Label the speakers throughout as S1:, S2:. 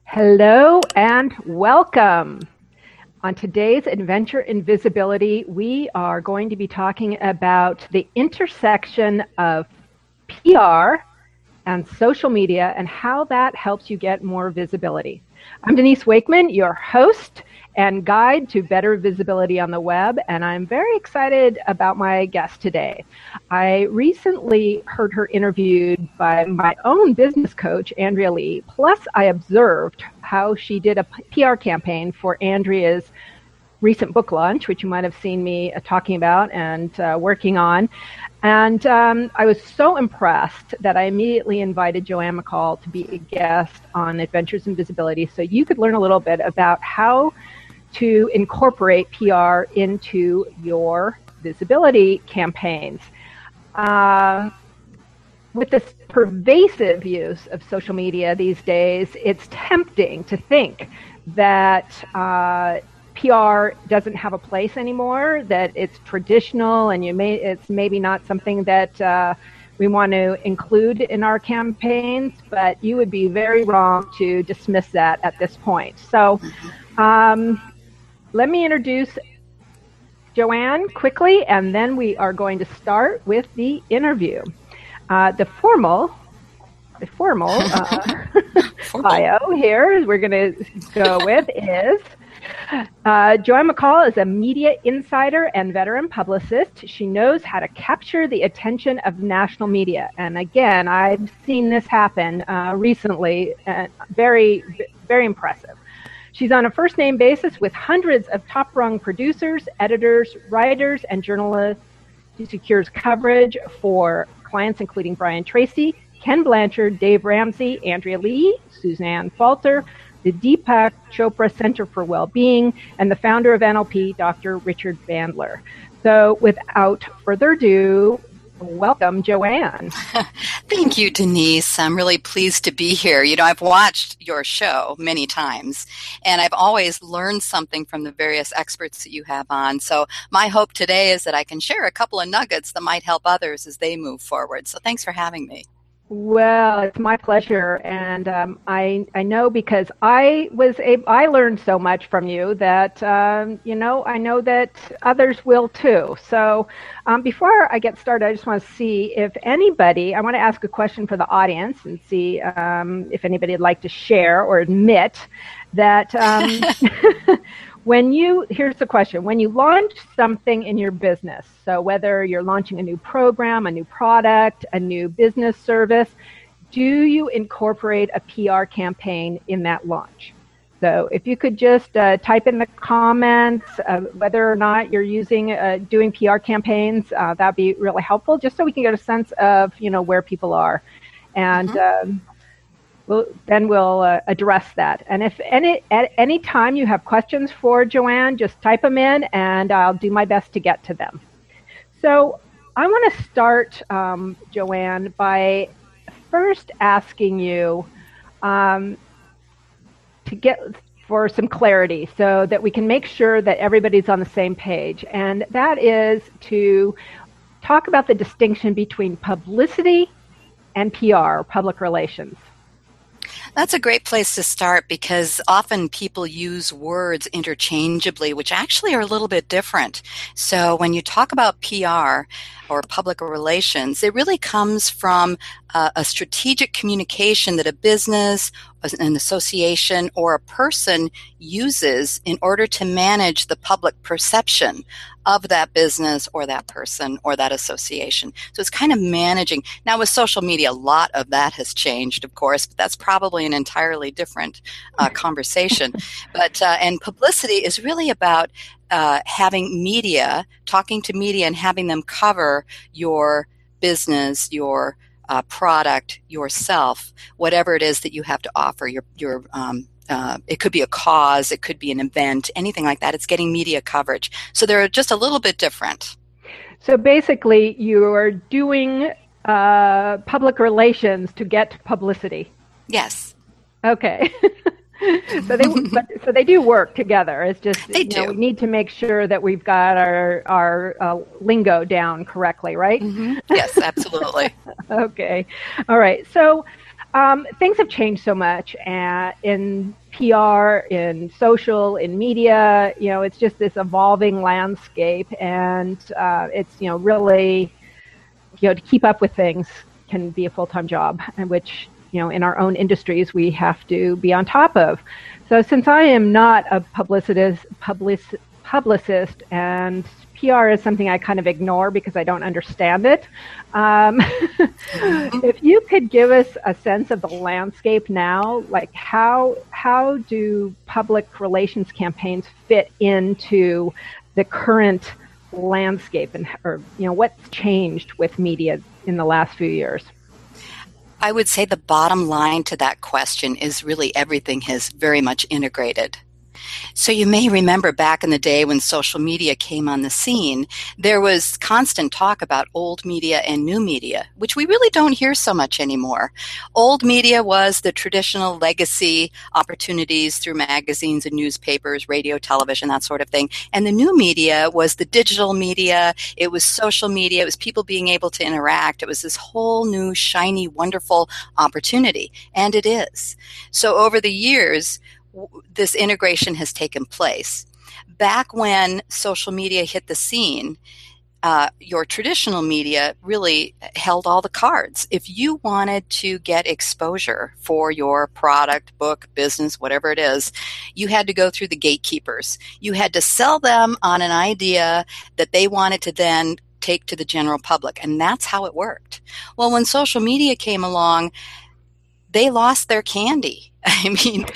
S1: Hello and welcome. On today's Adventure in Visibility, we are going to be talking about the intersection of PR and social media and how that helps you get more visibility. I'm Denise Wakeman, your host and guide to better visibility on the web, and I'm very excited about my guest today. I recently heard her interviewed by my own business coach, Andrea Lee, plus I observed how she did a PR campaign for Andrea's recent book launch, which you might have seen me talking about and working on. And I was so impressed that I immediately invited Joanne McCall to be a guest on Adventures in Visibility so you could learn a little bit about how to incorporate PR into your visibility campaigns. With this pervasive use of social media these days, it's tempting to think that PR doesn't have a place anymore, that it's traditional and it's maybe not something that we want to include in our campaigns, but you would be very wrong to dismiss that at this point. So let me introduce Joanne quickly, and then we are going to start with the interview. The formal bio here we're going to go with is Joanne McCall is a media insider and veteran publicist. She knows how to capture the attention of national media. And again, I've seen this happen recently. Very, very impressive. She's on a first-name basis with hundreds of top-rung producers, editors, writers, and journalists. She secures coverage for clients including Brian Tracy, Ken Blanchard, Dave Ramsey, Andrea Lee, Suzanne Falter, the Deepak Chopra Center for Wellbeing, and the founder of NLP, Dr. Richard Bandler. So without further ado, welcome, Joanne.
S2: Thank you, Denise. I'm really pleased to be here. You know, I've watched your show many times, and I've always learned something from the various experts that you have on. So my hope today is that I can share a couple of nuggets that might help others as they move forward. So thanks for having me.
S1: Well, it's my pleasure, and I know because I learned so much from you that I know that others will too. So before I get started, I just want to see if I want to ask a question for the audience and see if anybody would like to share or admit that here's the question, when you launch something in your business, so whether you're launching a new program, a new product, a new business service, do you incorporate a PR campaign in that launch? So if you could just type in the comments whether or not you're doing PR campaigns, that'd be really helpful, just so we can get a sense of, where people are. And we'll address that. And if at any time you have questions for Joanne, just type them in and I'll do my best to get to them. So I want to start, Joanne, by first asking you to get for some clarity so that we can make sure that everybody's on the same page. And that is to talk about the distinction between publicity and PR, public relations.
S2: That's a great place to start because often people use words interchangeably, which actually are a little bit different. So when you talk about PR or public relations, it really comes from a strategic communication that a business, an association, or a person uses in order to manage the public perception of that business or that person or that association. So it's kind of managing. Now with social media, a lot of that has changed, of course, but that's probably an entirely different conversation. But and publicity is really about having media, talking to media and having them cover your business, your product, yourself, whatever it is that you have to offer, it could be a cause, it could be an event, anything like that. It's getting media coverage. So they're just a little bit different.
S1: So basically, you are doing public relations to get publicity.
S2: Yes.
S1: Okay. So they do work together. It's just
S2: we
S1: need to make sure that we've got our lingo down correctly, right?
S2: Mm-hmm. Yes, absolutely.
S1: Okay. All right. So Things have changed so much in PR, in social, in media. It's just this evolving landscape, and it's really to keep up with things can be a full-time job, and which in our own industries we have to be on top of. So since I am not a publicist, and PR is something I kind of ignore because I don't understand it. If you could give us a sense of the landscape now, like how do public relations campaigns fit into the current landscape, and what's changed with media in the last few years?
S2: I would say the bottom line to that question is really everything has very much integrated. So you may remember back in the day when social media came on the scene, there was constant talk about old media and new media, which we really don't hear so much anymore. Old media was the traditional legacy opportunities through magazines and newspapers, radio, television, that sort of thing. And the new media was the digital media. It was social media. It was people being able to interact. It was this whole new, shiny, wonderful opportunity. And it is. So over the years, this integration has taken place. Back when social media hit the scene, your traditional media really held all the cards. If you wanted to get exposure for your product, book, business, whatever it is, you had to go through the gatekeepers. You had to sell them on an idea that they wanted to then take to the general public, and that's how it worked. Well, when social media came along, they lost their candy. I mean,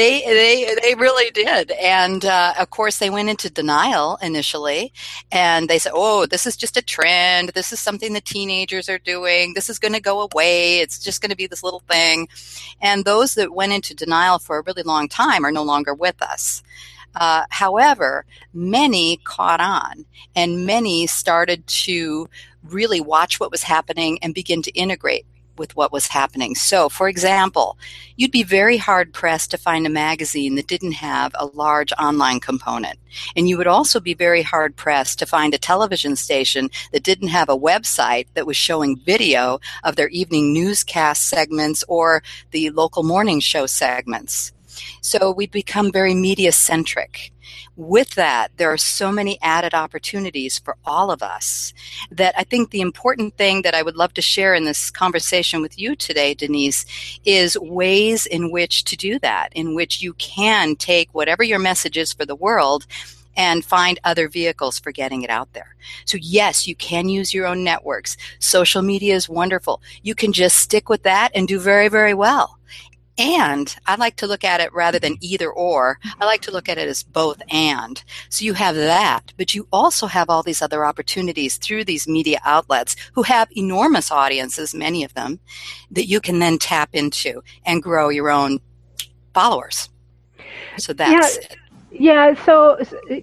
S2: they really did. And, of course, they went into denial initially. And they said, oh, this is just a trend. This is something the teenagers are doing. This is going to go away. It's just going to be this little thing. And those that went into denial for a really long time are no longer with us. However, many caught on, and many started to really watch what was happening and begin to integrate with what was happening. So, for example, you'd be very hard-pressed to find a magazine that didn't have a large online component. And you would also be very hard-pressed to find a television station that didn't have a website that was showing video of their evening newscast segments or the local morning show segments. So we've become very media-centric. With that, there are so many added opportunities for all of us that I think the important thing that I would love to share in this conversation with you today, Denise, is ways in which to do that, in which you can take whatever your message is for the world and find other vehicles for getting it out there. So yes, you can use your own networks. Social media is wonderful. You can just stick with that and do very, very well. And I like to look at it rather than either or. I like to look at it as both and. So you have that, but you also have all these other opportunities through these media outlets who have enormous audiences, many of them, that you can then tap into and grow your own followers. So that's it.
S1: Yeah, so,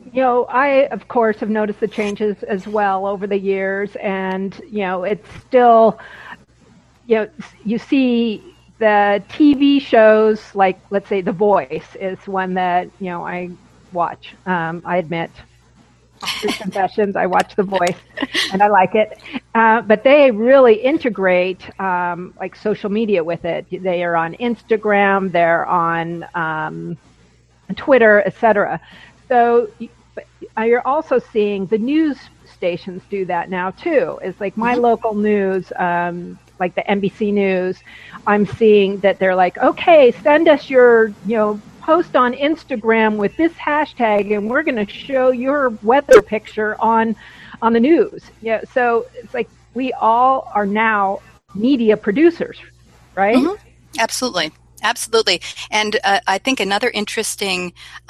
S1: I, of course, have noticed the changes as well over the years. And, it's still, you see the TV shows, like, let's say The Voice is one that, I watch. I admit, through confessions, I watch The Voice, and I like it. But they really integrate, like, social media with it. They are on Instagram, they're on Twitter, etc. So you're also seeing the news stations do that now, too. It's like my local news, like the NBC News, I'm seeing that they're like, okay, send us your, post on Instagram with this hashtag, and we're going to show your weather picture on the news. Yeah, so it's like we all are now media producers, right?
S2: Mm-hmm. Absolutely. Absolutely. And I think another interesting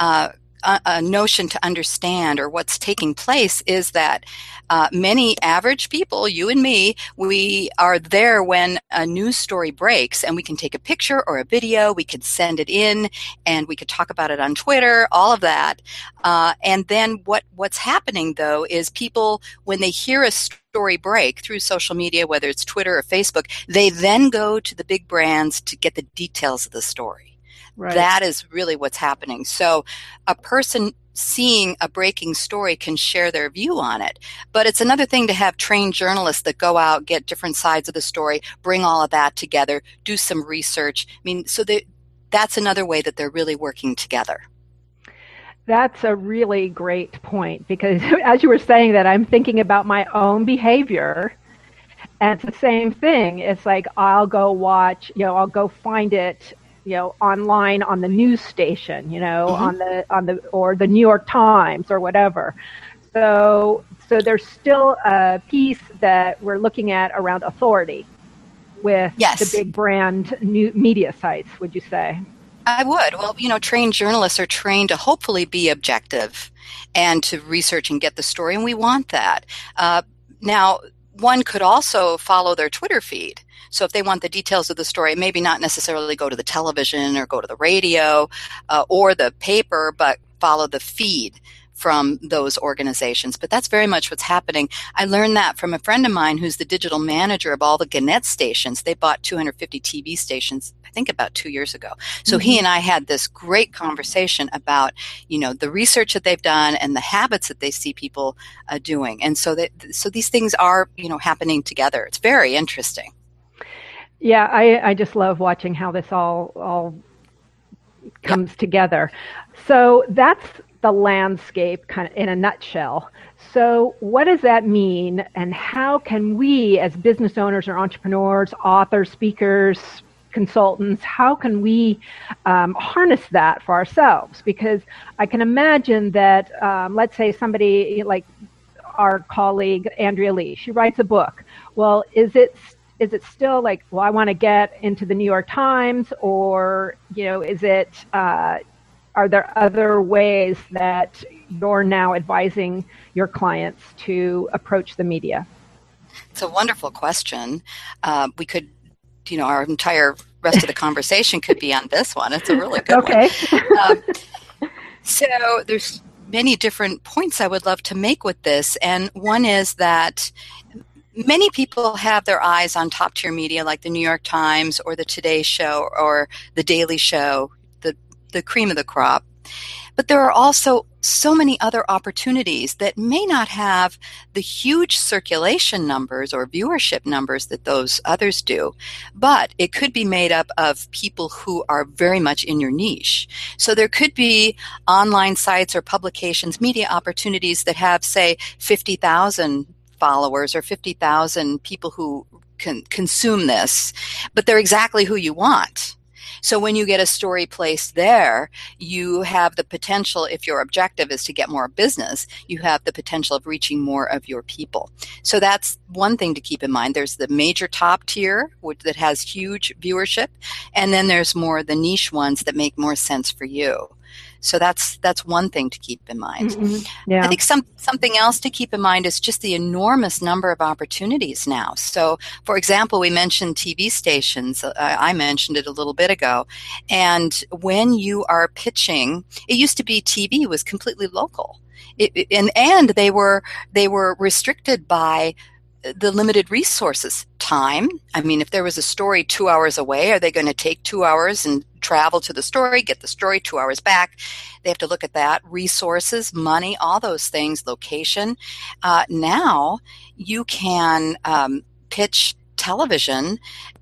S2: notion to understand, or what's taking place, is that many average people, you and me, we are there when a news story breaks, and we can take a picture or a video, we could send it in, and we could talk about it on Twitter, all of that. And then what's happening, though, is people, when they hear a story break through social media, whether it's Twitter or Facebook, they then go to the big brands to get the details of the story. Right. That is really what's happening. So a person seeing a breaking story can share their view on it. But it's another thing to have trained journalists that go out, get different sides of the story, bring all of that together, do some research. I mean, so that's another way that they're really working together.
S1: That's a really great point, because as you were saying that, I'm thinking about my own behavior. And it's the same thing. It's like I'll go watch, I'll go find it, online on the news station, on the or the New York Times or whatever. So there's still a piece that we're looking at around authority with the big brand new media sites, would you say?
S2: I would. Well, trained journalists are trained to hopefully be objective and to research and get the story, and we want that. Now, one could also follow their Twitter feed. So if they want the details of the story, maybe not necessarily go to the television or go to the radio or the paper, but follow the feed from those organizations. But that's very much what's happening. I learned that from a friend of mine who's the digital manager of all the Gannett stations. They bought 250 TV stations, I think about 2 years ago. So he and I had this great conversation about, the research that they've done and the habits that they see people doing. And so these things are, happening together. It's very interesting.
S1: Yeah, I just love watching how this all comes together. So that's the landscape kind of in a nutshell. So what does that mean, and how can we as business owners or entrepreneurs, authors, speakers, consultants, how can we harness that for ourselves? Because I can imagine that, let's say somebody like our colleague Andrea Lee, she writes a book. Well, is it still like, well, I want to get into the New York Times, or, is it, are there other ways that you're now advising your clients to approach the media?
S2: It's a wonderful question. We could, our entire rest of the conversation could be on this one. It's a really good one. So there's many different points I would love to make with this. And one is that many people have their eyes on top tier media like the New York Times or the Today Show or the Daily Show, the cream of the crop. But there are also so many other opportunities that may not have the huge circulation numbers or viewership numbers that those others do, but it could be made up of people who are very much in your niche. So there could be online sites or publications, media opportunities that have, say, 50,000 followers or 50,000 people who can consume this, but they're exactly who you want. So when you get a story placed there, you have the potential, if your objective is to get more business, you have the potential of reaching more of your people. So that's one thing to keep in mind. There's the major top tier that has huge viewership, and then there's more the niche ones that make more sense for you. So that's one thing to keep in mind.
S1: Mm-hmm. Yeah.
S2: I think something else to keep in mind is just the enormous number of opportunities now. So, for example, we mentioned TV stations. I mentioned it a little bit ago. And when you are pitching, it used to be TV was completely local. And they were restricted by the limited resources. Time. I mean, if there was a story 2 hours away, are they going to take 2 hours and travel to the story, get the story 2 hours back? They have to look at that. Resources, money, all those things, location. Now you can pitch television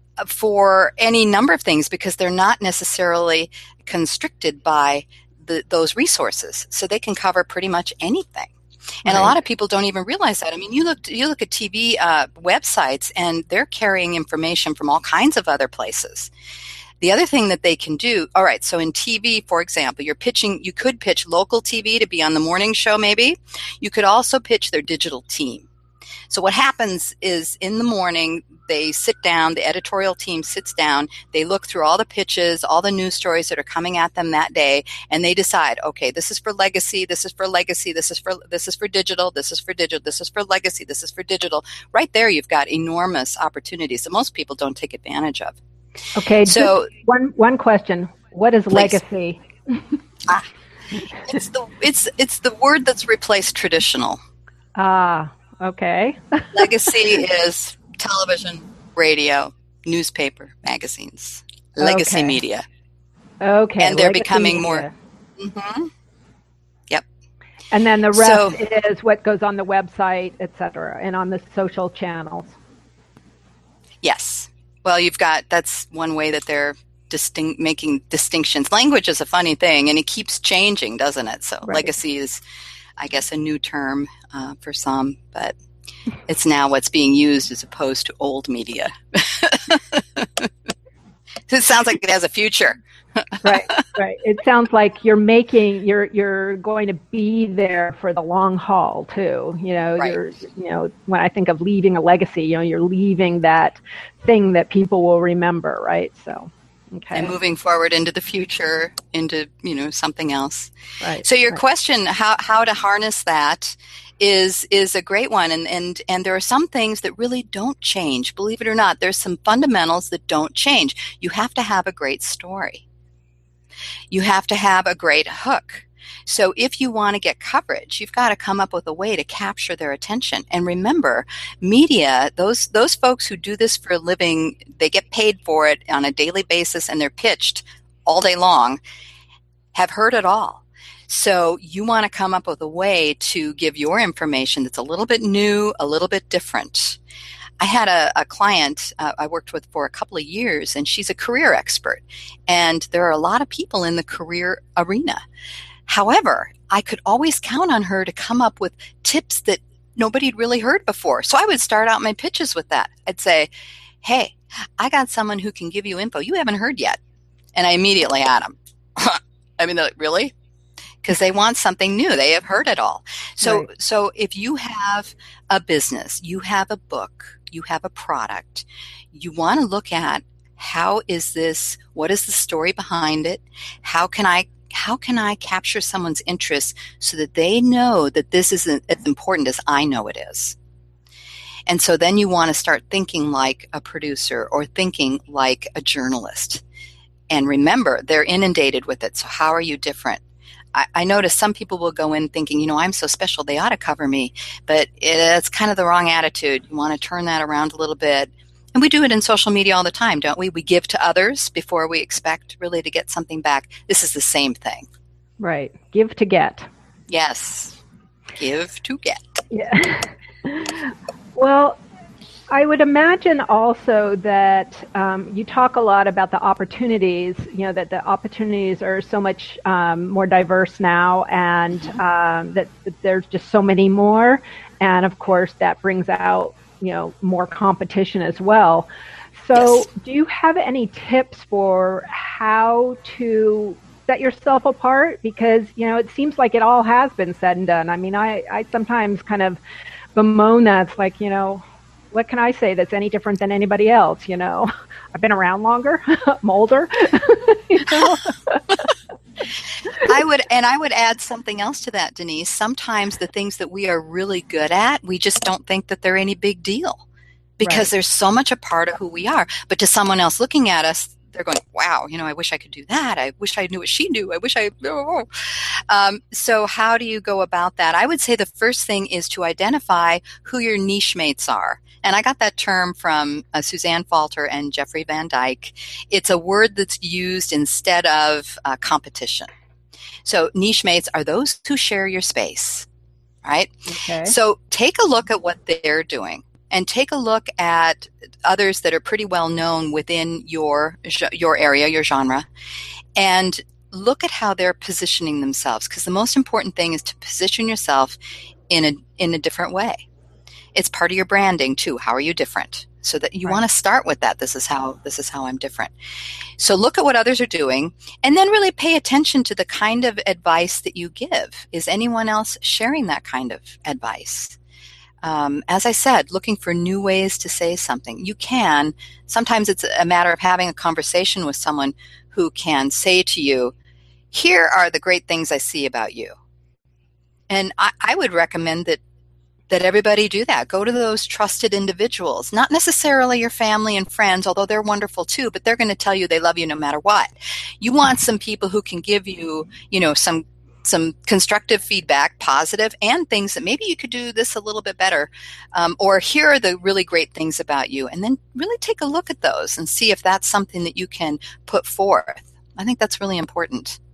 S2: for any number of things because they're not necessarily constricted by those resources. So they can cover pretty much anything. And a lot of people don't even realize that. I mean, you look at TV websites, and they're carrying information from all kinds of other places. The other thing that they can do, all right, so in TV, for example, you could pitch local TV to be on the morning show maybe. You could also pitch their digital team. So what happens is in the morning, they sit down, the editorial team sits down, they look through all the pitches, all the news stories that are coming at them that day, and they decide, okay, this is for legacy, this is for legacy, this is for digital, this is for digital, this is for legacy, this is for digital. Right there, you've got enormous opportunities that most people don't take advantage of.
S1: Okay, so one question. What is legacy?
S2: It's the word that's replaced traditional.
S1: Okay.
S2: Legacy is television, radio, newspaper, magazines, legacy media.
S1: Okay.
S2: And they're becoming media. More. Mm-hmm. Yep.
S1: And then the rest is what goes on the website, et cetera, and on the social channels.
S2: Yes. Well, that's one way that they're making distinctions. Language is a funny thing, and it keeps changing, doesn't it? So legacy is, I guess, a new term for some, but it's now what's being used as opposed to old media. It sounds like it has a future.
S1: Right. It sounds like you're going to be there for the long haul too. When I think of leaving a legacy, you're leaving that thing that people will remember, right? So, okay.
S2: And moving forward into the future, into, something else.
S1: Right.
S2: So your question, how to harness that is a great one. And there are some things that really don't change. Believe it or not, there's some fundamentals that don't change. You have to have a great story. You have to have a great hook. So if you want to get coverage, you've got to come up with a way to capture their attention. And remember, media, those folks who do this for a living, they get paid for it on a daily basis and they're pitched all day long, have heard it all. So you want to come up with a way to give your information that's a little bit new, a little bit different. I had a client I worked with for a couple of years, and she's a career expert. And there are a lot of people in the career arena. However, I could always count on her to come up with tips that nobody had really heard before. So I would start out my pitches with that. I'd say, hey, I got someone who can give you info you haven't heard yet. And I immediately add them. I mean, really? Because they want something new. They have heard it all. So if you have a business, you have a book, you have a product, you want to look at what is the story behind it? How can I capture someone's interest so that they know that this isn't as important as I know it is? And so then you want to start thinking like a producer or thinking like a journalist. And remember, they're inundated with it. So how are you different? I notice some people will go in thinking, I'm so special, they ought to cover me. But it's kind of the wrong attitude. You want to turn that around a little bit. And we do it in social media all the time, don't we? We give to others before we expect really to get something back. This is the same thing.
S1: Right. Give to get.
S2: Yes. Give to get.
S1: Yeah. Well, I would imagine also that you talk a lot about the opportunities, that the opportunities are so much more diverse now, and that there's just so many more. And of course, that brings out, more competition as well. So yes. Do you have any tips for how to set yourself apart? Because, it seems like it all has been said and done. I mean, I sometimes kind of bemoan that. It's like, what can I say that's any different than anybody else? I've been around longer, I'm older.
S2: I would add something else to that, Denise. Sometimes the things that we are really good at, we just don't think that they're any big deal because there's so much a part of who we are. But to someone else looking at us, they're going, wow, I wish I could do that. I wish I knew what she knew. I wish so how do you go about that? I would say the first thing is to identify who your niche mates are. And I got that term from Suzanne Falter and Jeffrey Van Dyke. It's a word that's used instead of competition. So niche mates are those who share your space, right?
S1: Okay.
S2: So take a look at what they're doing and take a look at others that are pretty well known within your area, your genre, and look at how they're positioning themselves. Because the most important thing is to position yourself in a different way. It's part of your branding too. How are you different? So that you want to start with that. This is how I'm different. So look at what others are doing and then really pay attention to the kind of advice that you give. Is anyone else sharing that kind of advice? As I said, looking for new ways to say something. You can. Sometimes it's a matter of having a conversation with someone who can say to you, here are the great things I see about you. And I would recommend that everybody do that. Go to those trusted individuals, not necessarily your family and friends, although they're wonderful too, but they're going to tell you they love you no matter what. You want some people who can give you, some constructive feedback, positive, and things that maybe you could do this a little bit better, or here are the really great things about you, and then really take a look at those and see if that's something that you can put forth. I think that's really important.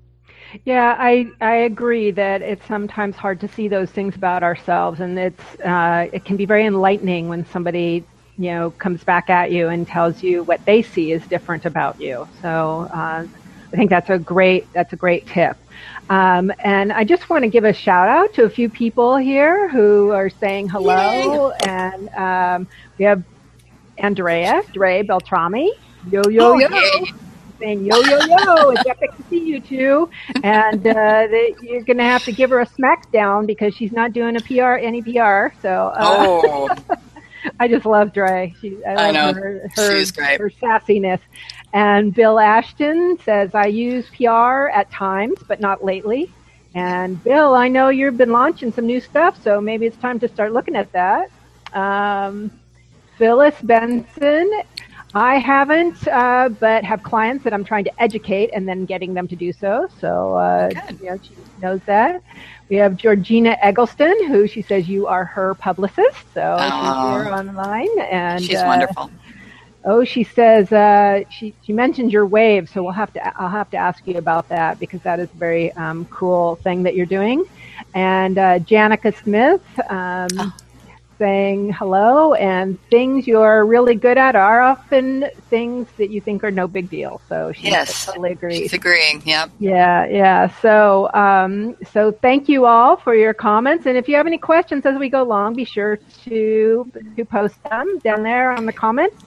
S1: Yeah, I agree that it's sometimes hard to see those things about ourselves, and it can be very enlightening when somebody comes back at you and tells you what they see is different about you. So I think that's a great tip. And I just want to give a shout out to a few people here who are saying
S2: Yay!
S1: hello, and we have Andrea Dre Beltrami. Yo yo
S2: Oh,
S1: yo,
S2: yay!
S1: saying yo yo yo. It's epic to see you two, and you're going to have to give her a smackdown because she's not doing any PR. So
S2: Oh,
S1: I just love Dre. I
S2: I
S1: love
S2: know.
S1: her
S2: She's great.
S1: sassiness. And Bill Ashton says, I use PR at times, but not lately. And Bill, I know you've been launching some new stuff, so maybe it's time to start looking at that. Phyllis Benson, I haven't, but have clients that I'm trying to educate and then getting them to do so. So, she knows that. We have Georgina Eggleston, who she says you are her publicist. So she's here online. And
S2: she's wonderful.
S1: Oh, she says she mentioned your wave, so I'll have to ask you about that because that is a very cool thing that you're doing. And Janica Smith saying hello, and things you're really good at are often things that you think are no big deal. So she totally agrees.
S2: She's agreeing. Yep.
S1: Yeah. So thank you all for your comments, and if you have any questions as we go along, be sure to post them down there on the comments.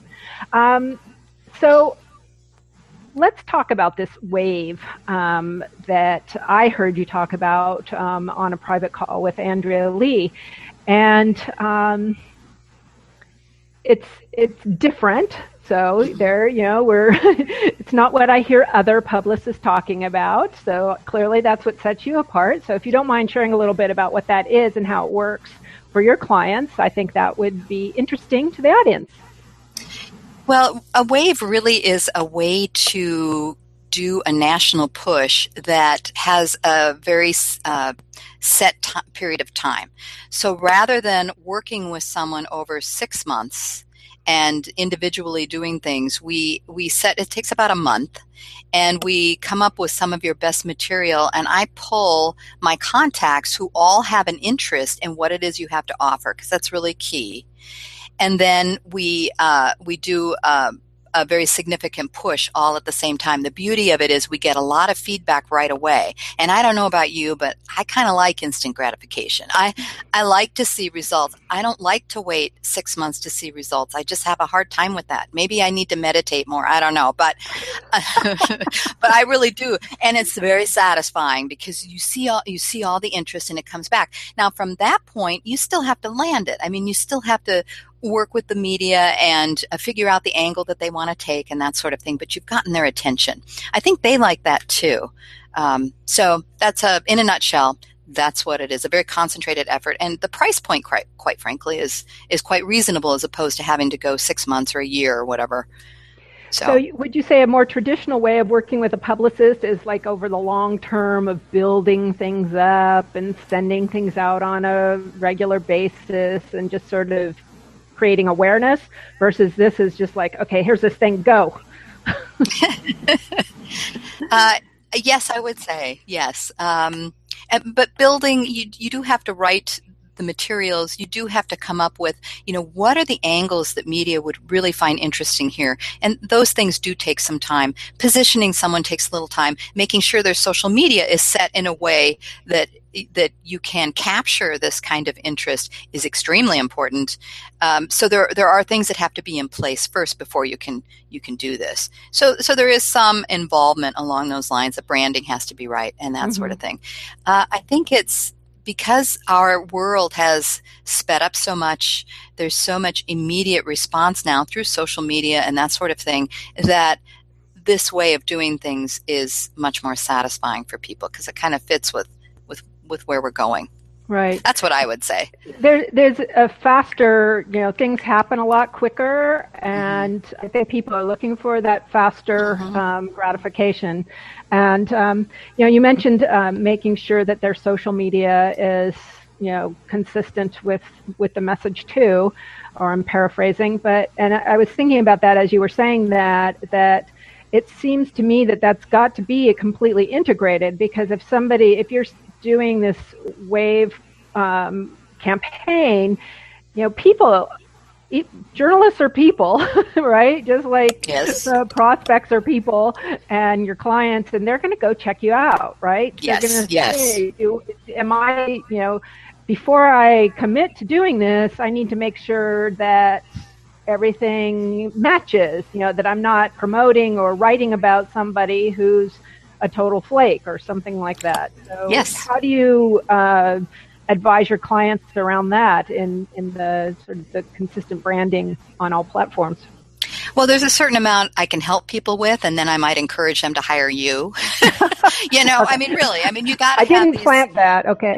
S1: So let's talk about this wave that I heard you talk about on a private call with Andrea Lee. And it's different. So there, it's not what I hear other publicists talking about. So clearly that's what sets you apart. So if you don't mind sharing a little bit about what that is and how it works for your clients, I think that would be interesting to the audience.
S2: Well, a wave really is a way to do a national push that has a very set period of time. So rather than working with someone over 6 months and individually doing things, we set, it takes about a month, and we come up with some of your best material, and I pull my contacts who all have an interest in what it is you have to offer, because that's really key. And then we do a very significant push all at the same time. The beauty of it is we get a lot of feedback right away. And I don't know about you, but I kind of like instant gratification. I like to see results. I don't like to wait 6 months to see results. I just have a hard time with that. Maybe I need to meditate more. I don't know, but but I really do. And it's very satisfying because you see all the interest and it comes back. Now, from that point, you still have to land it. I mean, you still have to work with the media and figure out the angle that they want to take and that sort of thing, but you've gotten their attention. I think they like that too. So that's in a nutshell, that's what it is, a very concentrated effort. And the price point, quite frankly, is quite reasonable as opposed to having to go 6 months or a year or whatever. So
S1: would you say a more traditional way of working with a publicist is like over the long term of building things up and sending things out on a regular basis and just sort of creating awareness, versus this is just like, okay, here's this thing, go?
S2: Yes, I would say yes. But building, you do have to write the materials. You do have to come up with, what are the angles that media would really find interesting here? And those things do take some time. Positioning someone takes a little time. Making sure their social media is set in a way that you can capture this kind of interest is extremely important. So there are things that have to be in place first before you can do this. So there is some involvement along those lines. The branding has to be right and that sort of thing. I think it's because our world has sped up so much, there's so much immediate response now through social media and that sort of thing, that this way of doing things is much more satisfying for people because it kind of fits with where we're going.
S1: Right.
S2: That's what I would say.
S1: There's a faster, things happen a lot quicker, and I think people are looking for that faster gratification. And, you mentioned making sure that their social media is, consistent with the message too, or I'm paraphrasing, and I was thinking about that as you were saying that it seems to me that that's got to be completely integrated, because if you're doing this wave campaign, people, journalists are people, right? Just like
S2: Yes.
S1: the prospects are people, and your clients, and they're going to go check you out, right?
S2: Yes.
S1: They're going to
S2: Yes.
S1: say, before I commit to doing this, I need to make sure that everything matches, that I'm not promoting or writing about somebody who's a total flake or something like that. So
S2: Yes.
S1: how do you advise your clients around that in the sort of the consistent branding on all platforms?
S2: Well, there's a certain amount I can help people with, and then I might encourage them to hire you. Okay. I mean, really, you got to
S1: I didn't plant that. Okay.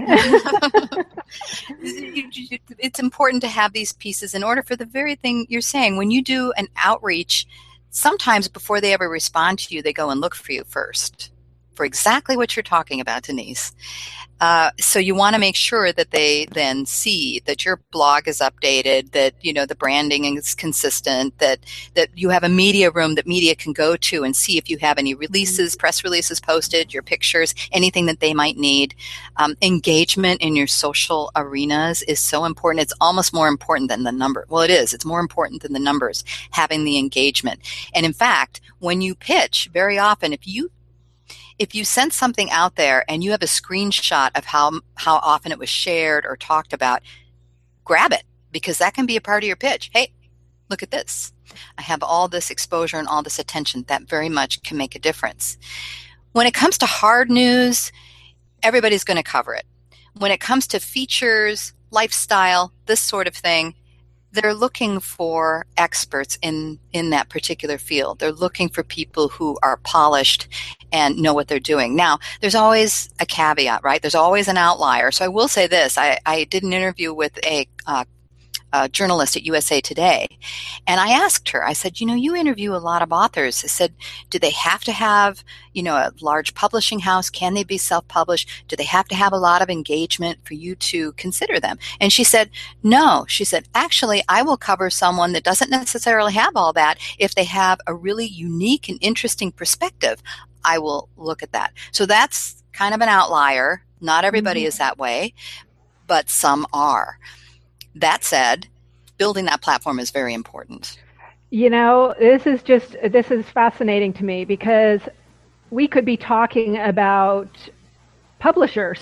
S2: It's important to have these pieces in order for the very thing you're saying. When you do an outreach, sometimes before they ever respond to you, they go and look for you first for exactly what you're talking about, Denise. So you want to make sure that they then see that your blog is updated, that, the branding is consistent, that you have a media room that media can go to and see if you have any releases, press releases posted, your pictures, anything that they might need. Engagement in your social arenas is so important. It's almost more important than the number. Well, it is. It's more important than the numbers, having the engagement. And in fact, when you pitch, very often, if you send something out there and you have a screenshot of how often it was shared or talked about, grab it, because that can be a part of your pitch. Hey, look at this. I have all this exposure and all this attention. That very much can make a difference. When it comes to hard news, everybody's going to cover it. When it comes to features, lifestyle, this sort of thing, they're looking for experts in that particular field. They're looking for people who are polished and know what they're doing. Now, there's always a caveat, right? There's always an outlier. So I will say this. I did an interview with a journalist at USA Today, and I asked her, I said, you interview a lot of authors. I said, do they have to have, a large publishing house? Can they be self-published? Do they have to have a lot of engagement for you to consider them? And she said, no. She said, actually, I will cover someone that doesn't necessarily have all that. If they have a really unique and interesting perspective, I will look at that. So that's kind of an outlier. Not everybody is that way, but some are. That said, building that platform is very important.
S1: This is fascinating to me, because we could be talking about publishers.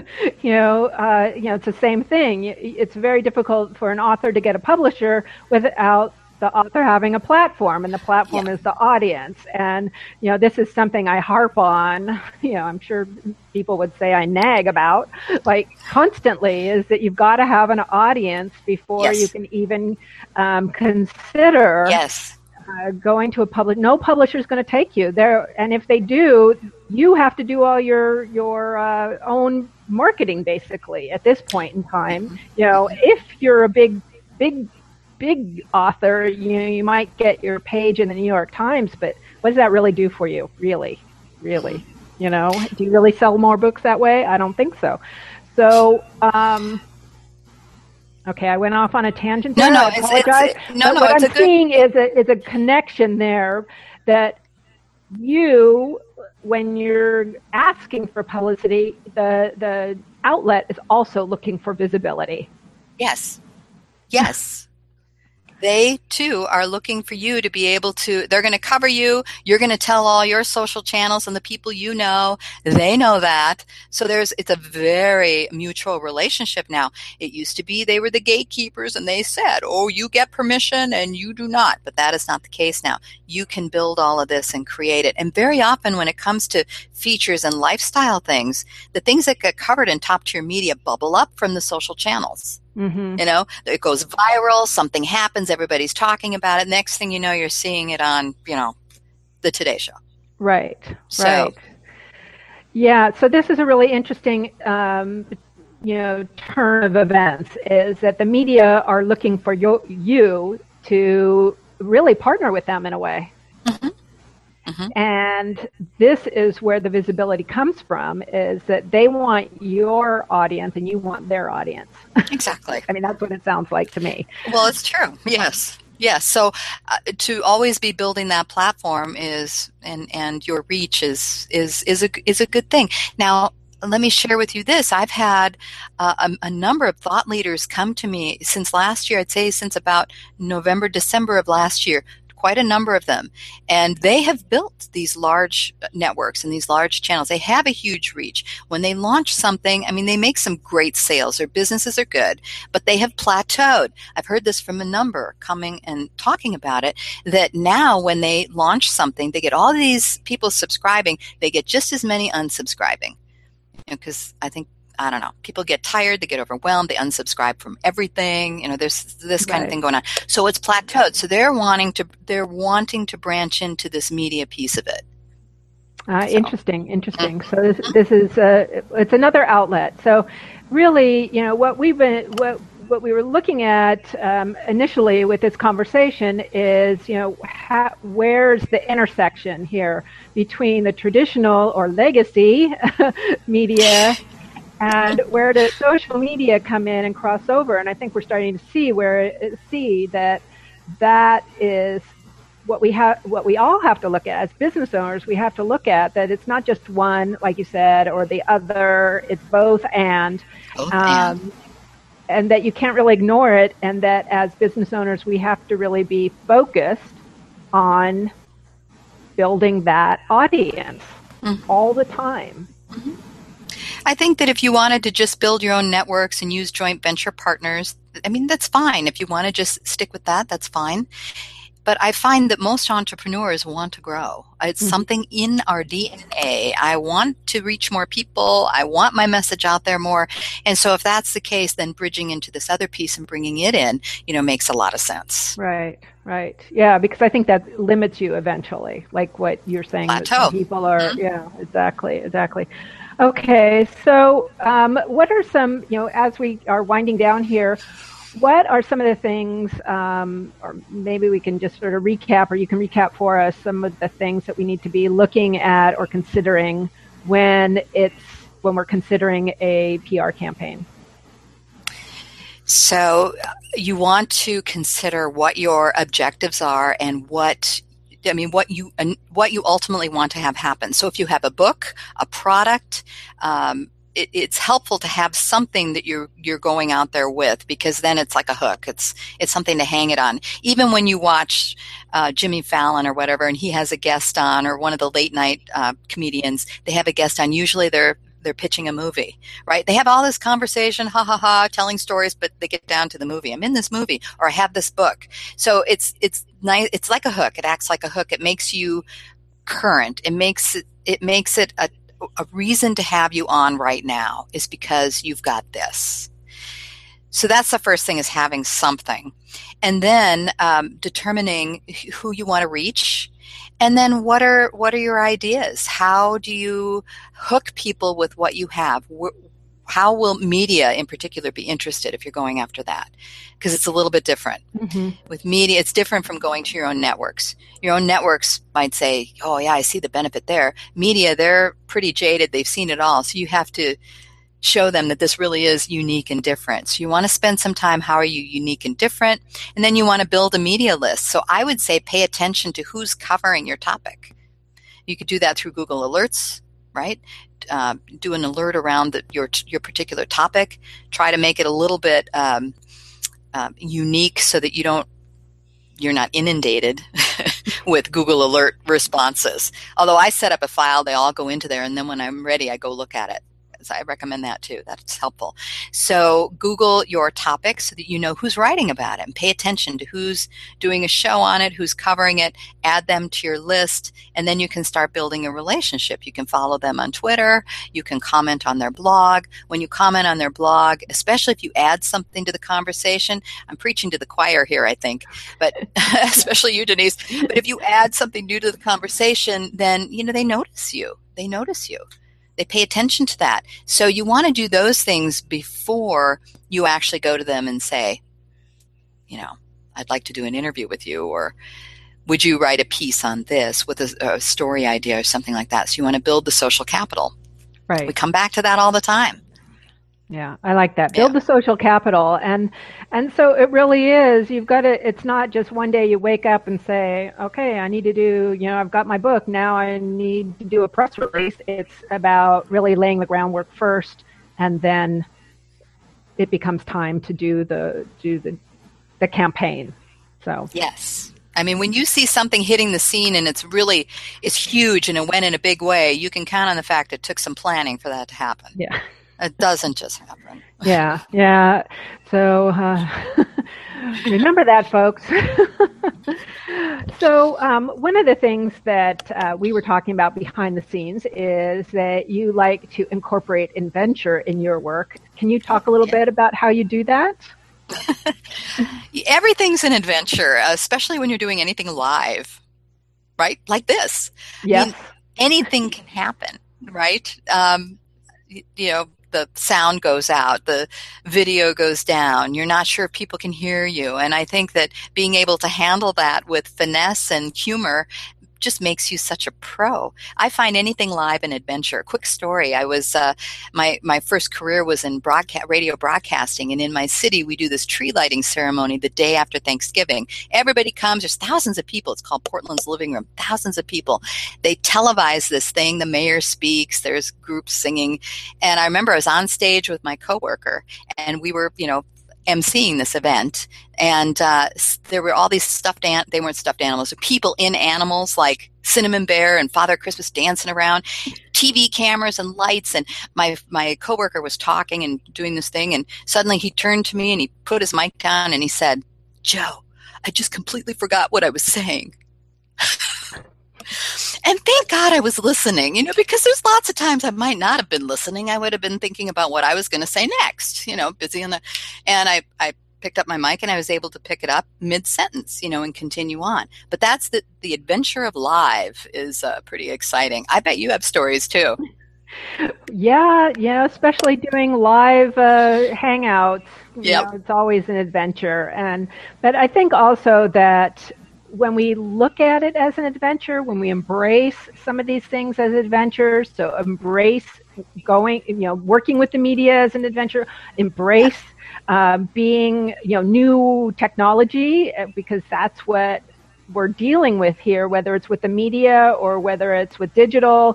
S1: It's the same thing. It's very difficult for an author to get a publisher without the author having a platform, and the platform is the audience. And, this is something I harp on, I'm sure people would say I nag about, like, constantly, is that you've got to have an audience before you can even consider going to a public. No publisher is going to take you there. And if they do, you have to do all your own marketing, basically, at this point in time. If you're a big author, you might get your page in the New York Times, but what does that really do for you? Really? Do you really sell more books that way? I don't think so. So, okay, I went off on a tangent there. I apologize. What I'm seeing is a connection there, that when you're asking for publicity, the outlet is also looking for visibility.
S2: Yes. They, too, are looking for you to be able to, they're going to cover you. You're going to tell all your social channels, and the people they know that. So it's a very mutual relationship now. It used to be they were the gatekeepers, and they said, oh, you get permission and you do not. But that is not the case now. You can build all of this and create it. And very often when it comes to features and lifestyle things, the things that get covered in top-tier media bubble up from the social channels. It goes viral, something happens, everybody's talking about it. Next thing you know, you're seeing it on, the Today Show.
S1: Right. Yeah, so this is a really interesting, turn of events, is that the media are looking for you to really partner with them in a way. And this is where the visibility comes from, is that they want your audience and you want their audience.
S2: Exactly.
S1: I mean, that's what it sounds like to me.
S2: Well, it's true. Yes. Yeah. So to always be building that platform is, and your reach is a good thing. Now, let me share with you this. I've had a number of thought leaders come to me since last year. I'd say since about November, December of last year, quite a number of them. And they have built these large networks and these large channels. They have a huge reach. When they launch something, I mean, they make some great sales. Their businesses are good, but they have plateaued. I've heard this from a number coming and talking about it, that now when they launch something, they get all these people subscribing. They get just as many unsubscribing. Because I think, I don't know, people get tired, they get overwhelmed, they unsubscribe from everything. There's this kind of thing going on. So it's plateaued. So they're wanting to branch into this media piece of it.
S1: Interesting. So this is it's another outlet. So really, what we were looking at initially with this conversation is, where's the intersection here between the traditional or legacy media and where does social media come in and cross over? And I think we're starting to see that is what we all have to look at as business owners. We have to look at that it's not just one, like you said, or the other. It's both and that you can't really ignore it, and that as business owners we have to really be focused on building that audience all the time.
S2: Mm-hmm. I think that if you wanted to just build your own networks and use joint venture partners, I mean, that's fine. If you want to just stick with that, that's fine. But I find that most entrepreneurs want to grow. It's something in our DNA. I want to reach more people. I want my message out there more. And so if that's the case, then bridging into this other piece and bringing it in, makes a lot of sense.
S1: Right. Yeah, because I think that limits you eventually, like what you're saying.
S2: Plateau.
S1: People are, yeah, exactly. Okay, so what are some, as we are winding down here, what are some of the things, or maybe we can just sort of recap, or you can recap for us some of the things that we need to be looking at or considering when we're considering a PR campaign?
S2: So you want to consider what your objectives are and what you ultimately want to have happen. So if you have a book, a product, it's helpful to have something that you're going out there with, because then it's like a hook. It's something to hang it on. Even when you watch Jimmy Fallon or whatever, and he has a guest on, or one of the late night comedians, they have a guest on. Usually they're pitching a movie, right? They have all this conversation, telling stories, but they get down to the movie. I'm in this movie, or I have this book. So it's nice. It's like a hook. It acts like a hook. It makes you current. It makes it a reason to have you on right now, is because you've got this. So that's the first thing, is having something. And then determining who you want to reach. And then what are your ideas? How do you hook people with what you have? How will media in particular be interested if you're going after that? Because it's a little bit different. Mm-hmm. With media, it's different from going to your own networks. Your own networks might say, oh yeah, I see the benefit there. Media, they're pretty jaded. They've seen it all. So you have to show them that this really is unique and different. So you want to spend some time, how are you unique and different? And then you want to build a media list. So I would say pay attention to who's covering your topic. You could do that through Google Alerts, right? Do an alert around your particular topic. Try to make it a little bit unique so that you're not inundated with Google Alert responses. Although I set up a file, they all go into there, and then when I'm ready, I go look at it. So I recommend that too. That's helpful. So Google your topic so that you know who's writing about it, and pay attention to who's doing a show on it, who's covering it, add them to your list, and then you can start building a relationship. You can follow them on Twitter. You can comment on their blog. When you comment on their blog, especially if you add something to the conversation, I'm preaching to the choir here, I think, but especially you, Denise. But if you add something new to the conversation, then, they notice you. They pay attention to that. So you want to do those things before you actually go to them and say, I'd like to do an interview with you, or would you write a piece on this with a story idea or something like that. So you want to build the social capital.
S1: Right.
S2: We come back to that all the time.
S1: Yeah, I like that.
S2: Yeah.
S1: Build the social capital. And so it really is. You've got to, it's not just one day you wake up and say, okay, I need to do, I've got my book. Now I need to do a press release. It's about really laying the groundwork first, and then it becomes time to do the campaign. So
S2: yes. I mean, when you see something hitting the scene and it's huge and it went in a big way, you can count on the fact it took some planning for that to happen.
S1: yeah.
S2: It doesn't just happen.
S1: Yeah. So remember that, folks. So one of the things that we were talking about behind the scenes is that you like to incorporate adventure in your work. Can you talk a little bit about how you do that?
S2: Everything's an adventure, especially when you're doing anything live, right? Like this.
S1: Yes.
S2: I mean, anything can happen, right? The sound goes out, the video goes down, you're not sure if people can hear you. And I think that being able to handle that with finesse and humor just makes you such a pro. I find anything live an adventure. Quick story. I was, my first career was in radio broadcasting, and in my city, we do this tree lighting ceremony the day after Thanksgiving. Everybody comes. There's thousands of people. It's called Portland's Living Room. Thousands of people. They televise this thing. The mayor speaks. There's groups singing. And I remember I was on stage with my coworker, and we were, emceeing this event, and there were all these they weren't stuffed animals, people in animals like Cinnamon Bear and Father Christmas dancing around, TV cameras and lights, and my coworker was talking and doing this thing, and suddenly he turned to me and he put his mic down and he said, "Joe, I just completely forgot what I was saying." And thank God I was listening, because there's lots of times I might not have been listening. I would have been thinking about what I was going to say next, busy and I picked up my mic and I was able to pick it up mid-sentence, and continue on. But that's the adventure of live is pretty exciting. I bet you have stories too.
S1: Yeah, especially doing live hangouts.
S2: Yep.
S1: It's always an adventure. But I think also that when we look at it as an adventure, when we embrace some of these things as adventures, so embrace working with the media as an adventure, embrace being, new technology, because that's what we're dealing with here, whether it's with the media or whether it's with digital.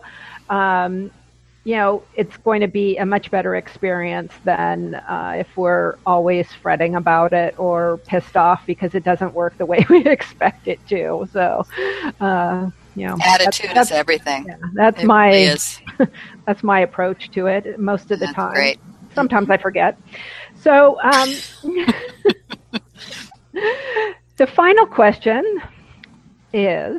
S1: It's going to be a much better experience than if we're always fretting about it or pissed off because it doesn't work the way we expect it to. So,
S2: attitude is everything.
S1: Yeah, that's
S2: it
S1: my
S2: really is.
S1: That's my approach to it most of the time.
S2: Great.
S1: Sometimes I forget. So, the final question is,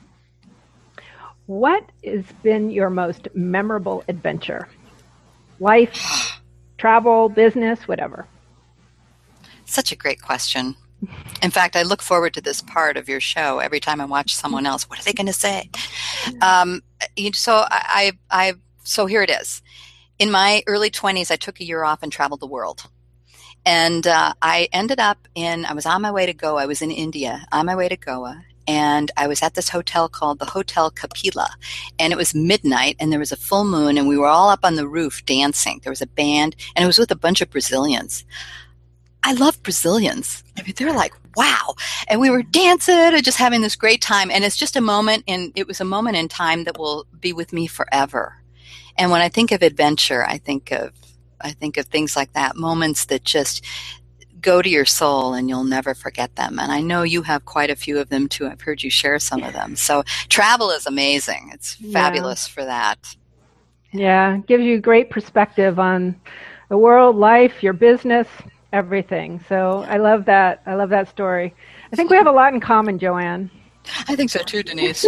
S1: what has been your most memorable adventure? Life, travel, business, whatever.
S2: Such a great question. In fact, I look forward to this part of your show every time I watch someone else. What are they going to say? So here it is. In my early 20s, I took a year off and traveled the world. And I ended up I was on my way to Goa. I was in India, on my way to Goa. And I was at this hotel called the Hotel Kapila, and it was midnight, and there was a full moon, and we were all up on the roof dancing. There was a band, and it was with a bunch of Brazilians. I love Brazilians. I mean, they're like, wow. And we were dancing and just having this great time. And it's just it was a moment in time that will be with me forever. And when I think of adventure, I think of things like that, moments that just go to your soul and you'll never forget them. And I know you have quite a few of them too. I've heard you share some of them. So travel is amazing. It's fabulous for that.
S1: Yeah, gives you great perspective on the world, life, your business, everything. So I love that. I love that story. I think we have a lot in common, Joanne.
S2: I think so too, Denise.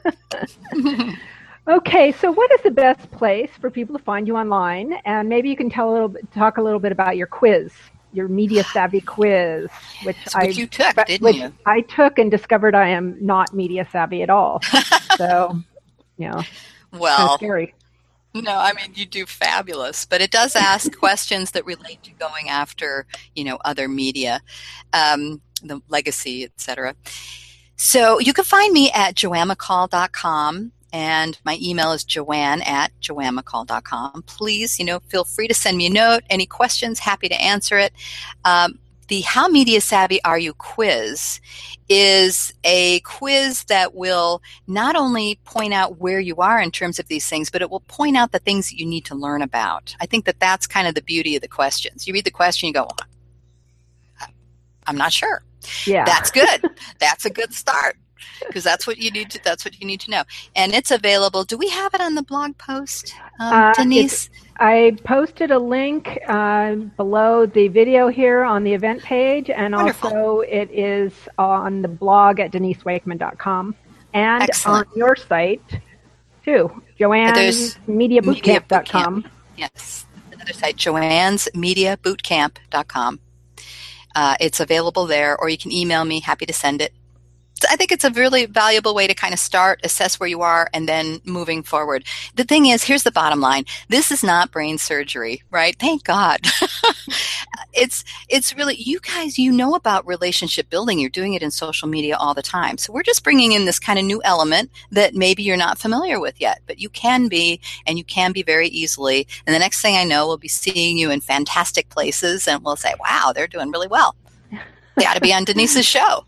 S1: Okay, so what is the best place for people to find you online? And maybe you can talk a little bit about your quiz. Your Media Savvy quiz, which
S2: you took, didn't you?
S1: I took and discovered I am not media savvy at all. So, well, kind of scary.
S2: No, I mean, you do fabulous, but it does ask questions that relate to going after, other media, the legacy, et cetera. So you can find me at joannemccall.com. and my email is joanne@joannemccall.com. Please, feel free to send me a note. Any questions, happy to answer it. The How Media Savvy Are You quiz is a quiz that will not only point out where you are in terms of these things, but it will point out the things that you need to learn about. I think that that's kind of the beauty of the questions. You read the question, you go, I'm not sure.
S1: Yeah.
S2: That's good. That's a good start, because that's what you need to know. And it's available. Do we have it on the blog post, Denise?
S1: I posted a link below the video here on the event page, and
S2: Wonderful.
S1: Also it is on the blog at denisewakeman.com and
S2: Excellent.
S1: on your site too, joannesmediabootcamp.com.
S2: Yes, another site, joannesmediabootcamp.com. It's available there, or you can email me, happy to send it. I think it's a really valuable way to kind of start, assess where you are, and then moving forward. The thing is, here's the bottom line. This is not brain surgery, right? Thank God. It's really, you guys, about relationship building. You're doing it in social media all the time. So we're just bringing in this kind of new element that maybe you're not familiar with yet, but you can be, and you can be very easily. And the next thing I know, we'll be seeing you in fantastic places, and we'll say, wow, they're doing really well. They ought to be on Denise's show.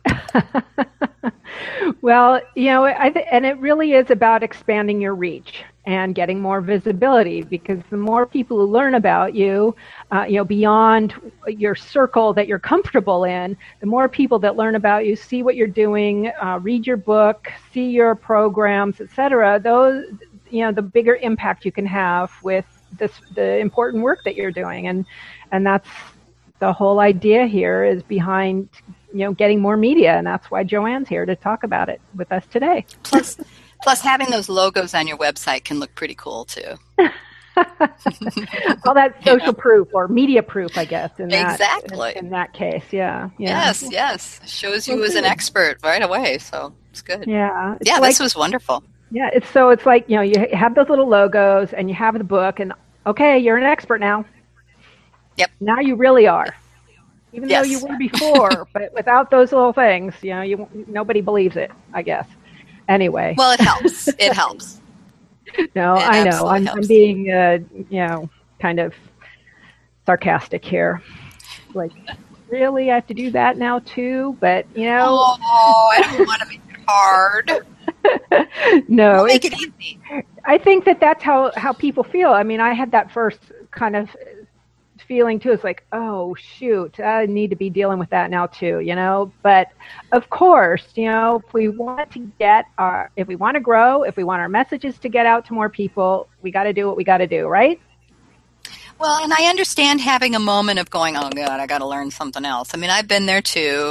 S1: Well, and it really is about expanding your reach and getting more visibility, because the more people who learn about you, beyond your circle that you're comfortable in, the more people that learn about you, see what you're doing, read your book, see your programs, etc. Those, the bigger impact you can have with the important work that you're doing, and that's the whole idea here is behind getting more media, and that's why Joanne's here to talk about it with us today.
S2: Plus having those logos on your website can look pretty cool too.
S1: All that social proof or media proof, I guess.
S2: Exactly.
S1: In that case, yeah.
S2: Yes. Shows you as an expert right away, so it's good.
S1: Yeah.
S2: Yeah, this was wonderful.
S1: Yeah, it's like, you have those little logos and you have the book, and okay, you're an expert now.
S2: Yep.
S1: Now you really are. Even though you were before, but without those little things, nobody believes it, I guess. Anyway.
S2: Well, it helps. It helps.
S1: No, I know. I'm being, kind of sarcastic here. Like, really, I have to do that now too? But,
S2: Oh, I don't want to be hard.
S1: No.
S2: We'll make it easy.
S1: I think that's how people feel. I mean, I had that first kind of feeling too. It's like, oh shoot, I need to be dealing with that now too, but of course, if we want to grow, if we want our messages to get out to more people, we got to do what we got to do, right?
S2: Well, and I understand having a moment of going, oh God, I got to learn something else. I mean, I've been there too,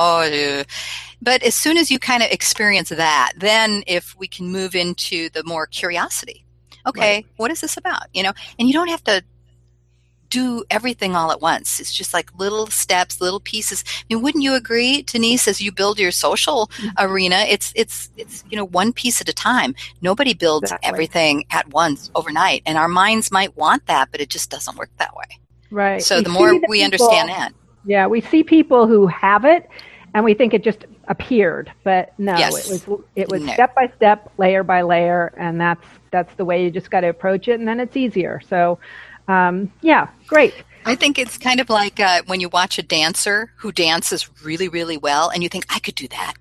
S2: but as soon as you kind of experience that, then if we can move into the more curiosity, okay, right. What is this about? And you don't have to do everything all at once. It's just like little steps, little pieces. I mean, wouldn't you agree, Denise, as you build your social arena, it's one piece at a time. Nobody builds everything at once overnight, and our minds might want that, but it just doesn't work that way.
S1: Right.
S2: So the more we understand that.
S1: Yeah, we see people who have it, and we think it just appeared, but no, it was step by step, layer by layer, and that's the way you just got to approach it, and then it's easier. So great.
S2: I think it's kind of like when you watch a dancer who dances really, really well, and you think, I could do that.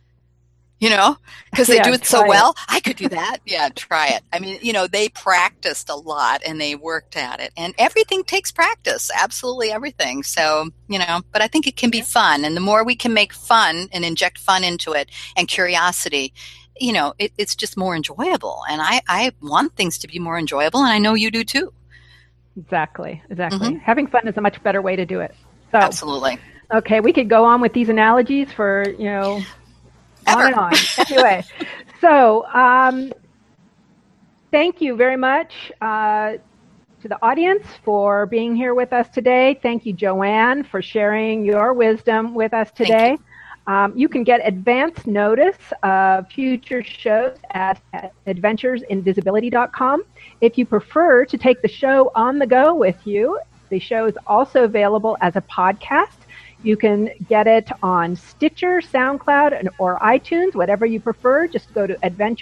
S2: Because they do it so well. I could do that. Yeah, try it. I mean, they practiced a lot and they worked at it. And everything takes practice. Absolutely everything. So, but I think it can be fun. And the more we can make fun and inject fun into it and curiosity, it's just more enjoyable. And I want things to be more enjoyable, and I know you do too.
S1: Exactly. Mm-hmm. Having fun is a much better way to do it. So,
S2: absolutely.
S1: Okay, we could go on with these analogies for, on and on. Anyway, so thank you very much to the audience for being here with us today. Thank you, Joanne, for sharing your wisdom with us today. You can get advance notice of future shows at adventuresinvisibility.com. If you prefer to take the show on the go with you, the show is also available as a podcast. You can get it on Stitcher, SoundCloud, or iTunes, whatever you prefer. Just go to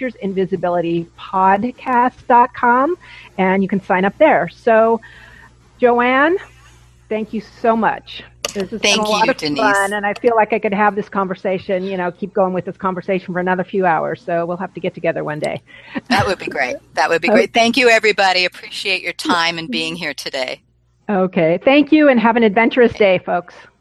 S1: adventuresinvisibilitypodcast.com and you can sign up there. So, Joanne, thank you so much. This has been a lot of fun, and I feel like I could have this conversation, keep going with this conversation for another few hours. So we'll have to get together one day.
S2: That would be great. That would be great. Thank you, everybody. Appreciate your time and being here today.
S1: Okay. Thank you, and have an adventurous day, folks.